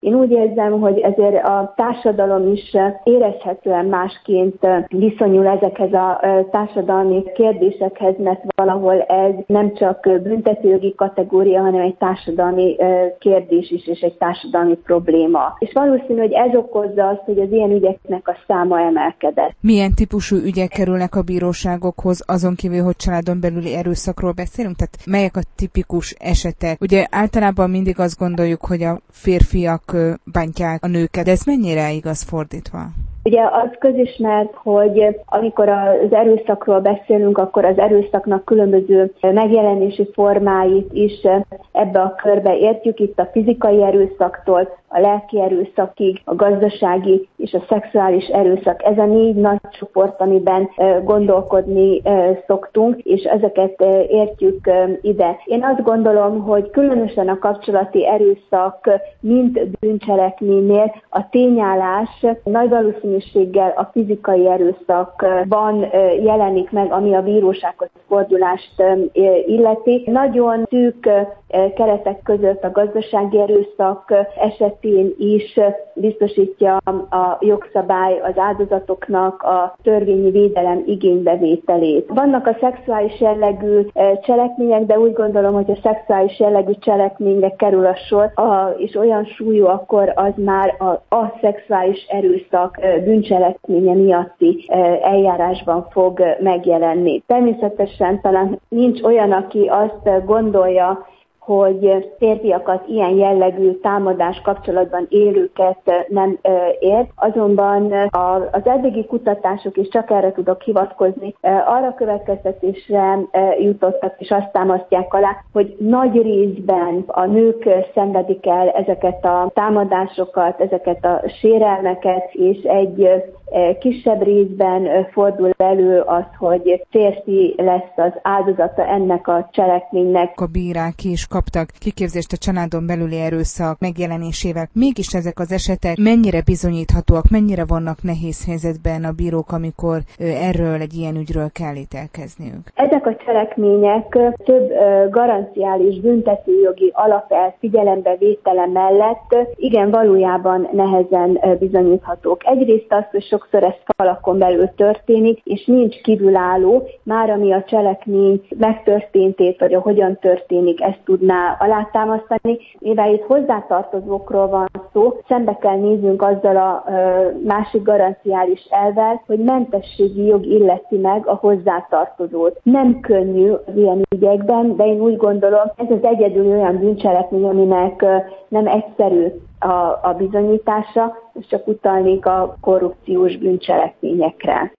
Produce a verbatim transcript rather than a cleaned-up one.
Én úgy érzem, hogy ezért a társadalom is érezhetően másként viszonyul ezekhez a társadalmi kérdésekhez, mert valahol ez nem csak büntetőjogi kategória, hanem egy társadalmi kérdés is, és egy társadalmi probléma. És valószínű, hogy ez okozza azt, hogy az ilyen ügyeknek a száma emelkedett. Milyen típusú ügyek kerülnek a bíróságokhoz, azon kívül, hogy családon belüli erőszakról beszélünk? Tehát melyek a tipikus esetek? Ugye általában mindig azt gondoljuk, hogy a férfiak bántják a nőket, de ez mennyire igaz fordítva? Ugye az közismert, hogy amikor az erőszakról beszélünk, akkor az erőszaknak különböző megjelenési formáit is ebbe a körbe értjük, itt a fizikai erőszaktól a lelki erőszakig, a gazdasági és a szexuális erőszak. Ez a négy nagy csoport, amiben gondolkodni szoktunk, és ezeket értjük ide. Én azt gondolom, hogy különösen a kapcsolati erőszak, mint bűncselekménynél a tényállás nagy valószínűséggel a fizikai erőszakban jelenik meg, ami a bírósághoz fordulást illeti. Nagyon szűk keretek között a gazdasági erőszak esetén is biztosítja a jogszabály az áldozatoknak a törvényi védelem igénybevételét. Vannak a szexuális jellegű cselekmények, de úgy gondolom, hogy a szexuális jellegű cselekményre kerül a sor, a, és olyan súlyú, akkor az már a, a szexuális erőszak bűncselekménye miatti eljárásban fog megjelenni. Természetesen talán nincs olyan, aki azt gondolja, hogy férfiakat ilyen jellegű támadás kapcsolatban élőket nem ért. Azonban az eddigi kutatások, és csak erre tudok hivatkozni, arra következtetésre jutottak, és azt támasztják alá, hogy nagy részben a nők szenvedik el ezeket a támadásokat, ezeket a sérelmeket, és egy kisebb részben fordul elő az, hogy férfi lesz az áldozata ennek a cselekménynek. A bírák is kaptak kiképzést a családon belüli erőszak megjelenésével. Mégis ezek az esetek mennyire bizonyíthatóak, mennyire vannak nehéz helyzetben a bírók, amikor erről egy ilyen ügyről kell ítélkezniük? Ezek a cselekmények több garanciális büntetőjogi alapelv figyelembevétele mellett igen valójában nehezen bizonyíthatók. Egyrészt az, hogy sokszor ez falakon belül történik, és nincs kívülálló, már ami a cselekmény megtörténtét, vagy a hogyan történik, ezt tudná alátámasztani. Mivel itt hozzátartozókról van szó, szembe kell néznünk azzal a ö, másik garanciális elvvel, hogy mentességi jog illeti meg a hozzátartozót. Nem könnyű az ilyen ügyekben, de én úgy gondolom, ez az egyedül olyan bűncselekmény, aminek ö, nem egyszerű a, a bizonyítása, és csak utalnék a korrupciós bűncselekményekre.